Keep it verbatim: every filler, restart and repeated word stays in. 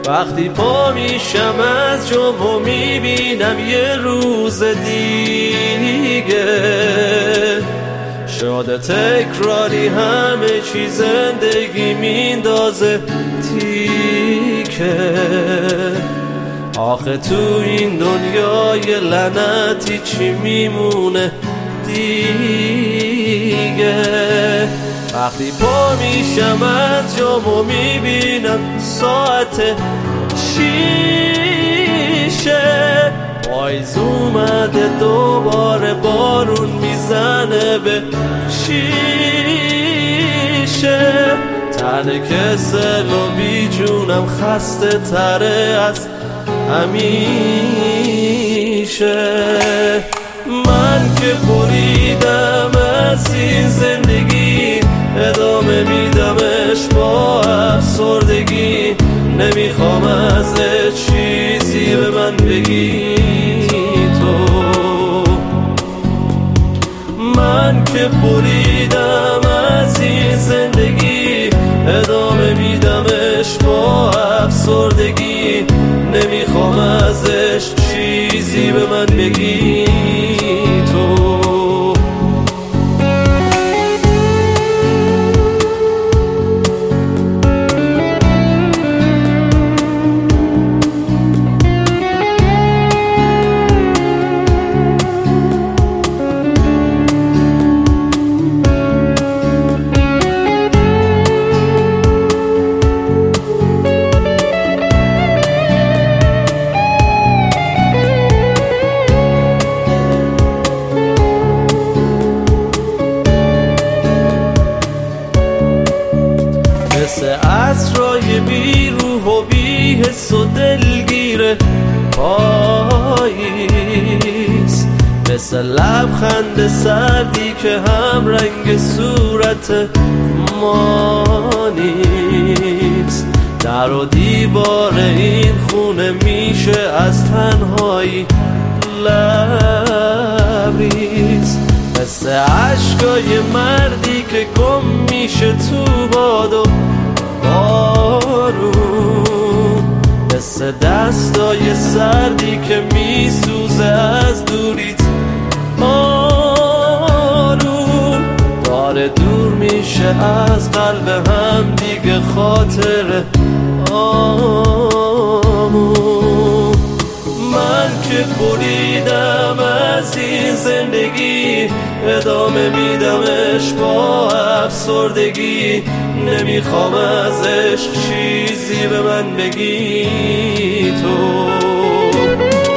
وقتی پا میشم از جام و میبینم یه روز دیگه، شاید تکراری همه چی زندگی میندازه تیکه. آخه تو این دنیای لعنتی چی میمونه دیگه؟ وقتی پا میشم از جام و میبینم ساعت شیشه، پاییز اومده دوباره بارون میزنه به شیشه، تنه کسل و بی جونم خسته تره از همیشه. من که بریدم از این زندگی، ادامه میدمش با افسردگی، نمیخوام ازت چیزی به من بگی تو. من که بریدم از این زندگی، ادامه میدمش با افسردگی، نمیخوام ازش چیزی به من بگی تو. مثل عصرهای بی روح و بی حس و دلگیر پاییز، مثل لبخند سردی که هم رنگ صورت ما نیست. در و دیوار این خونه میشه از تنهایی لبریز، مثل عشقای مردی که گم میشه تو باد و بارون، مثل دستای سردی که میسوزه از دوریت آروم، داره دور میشه از قلب هم دیگه خاطر آمون. من که بریدم از این زندگی، ادامه میدمش با افسردگی، نمیخوام ازش چیزی به من بگی تو.